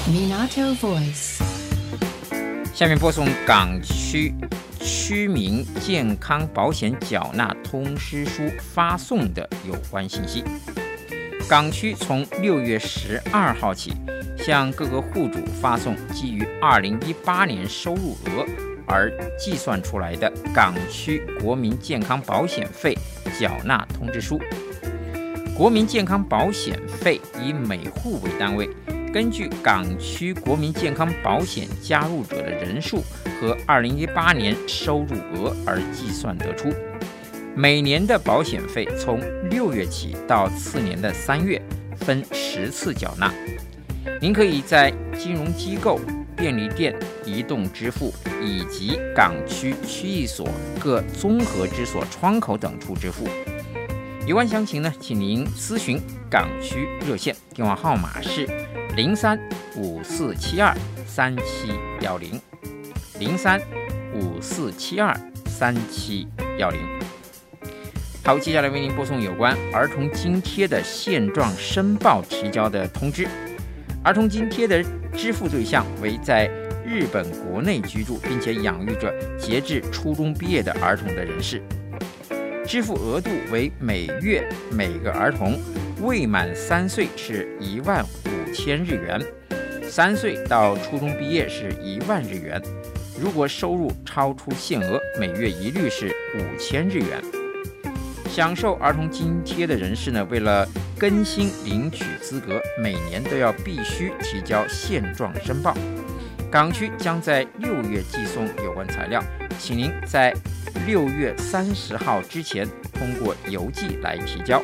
Minato Voice。 下面播送港区居民健康保险缴纳通知书发送的有关信息。港区从6月12号起，向各个户主发送基于2018年收入额而计算出来的港区国民健康保险费缴纳通知书。国民健康保险费以每户为单位，根据港区国民健康保险加入者的人数和2018年收入额而计算得出。每年的保险费从6月起到次年的3月，分10次缴纳。您可以在金融机构、便利店、移动支付以及港区区役所各综合支所窗口等处支付。有关详情呢，请您咨询港区热线，电话号码是03-5472-3710，03-5472-3710。好，接下来为您播送有关儿童津贴的现状申报提交的通知。儿童津贴的支付对象为在日本国内居住并且养育着截至初中毕业的儿童的人士。支付额度为每月每个儿童未满3岁是15000日元，3岁到初中毕业是1万日元。如果收入超出限额，每月一律是5000日元。享受儿童津贴的人士呢，为了更新领取资格，每年都要必须提交现状申报。港区将在6月寄送有关材料，请您在6月30号之前通过邮寄来提交。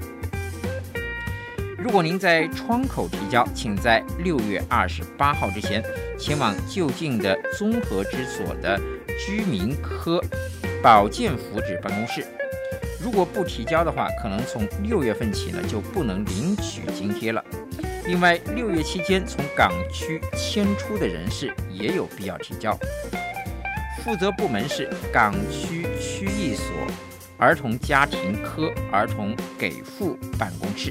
如果您在窗口提交，请在6月28号之前前往就近的综合支所的居民科保健福祉办公室。如果不提交的话，可能从6月份起呢就不能领取津贴了。另外，6月期间从港区迁出的人士也有必要提交。负责部门是港区区役所儿童家庭科儿童给付办公室。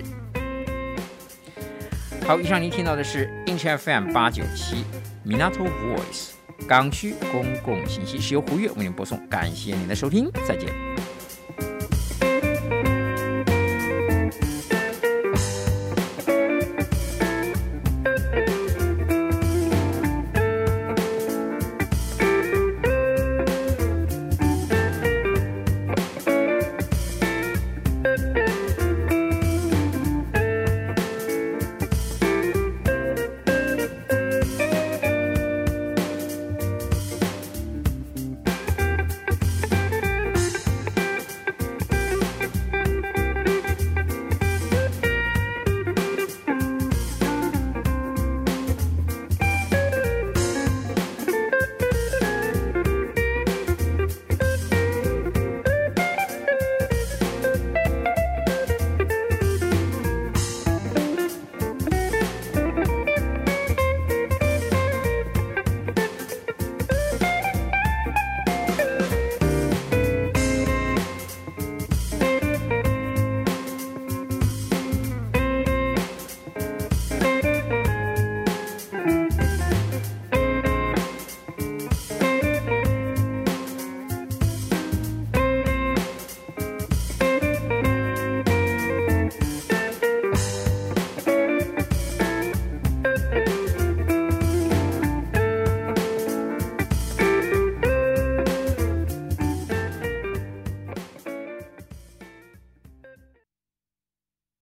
好，以上您听到的是 Inch FM 897 Minato Voice 港区公共信息，是由胡月为您播送，感谢您的收听，再见。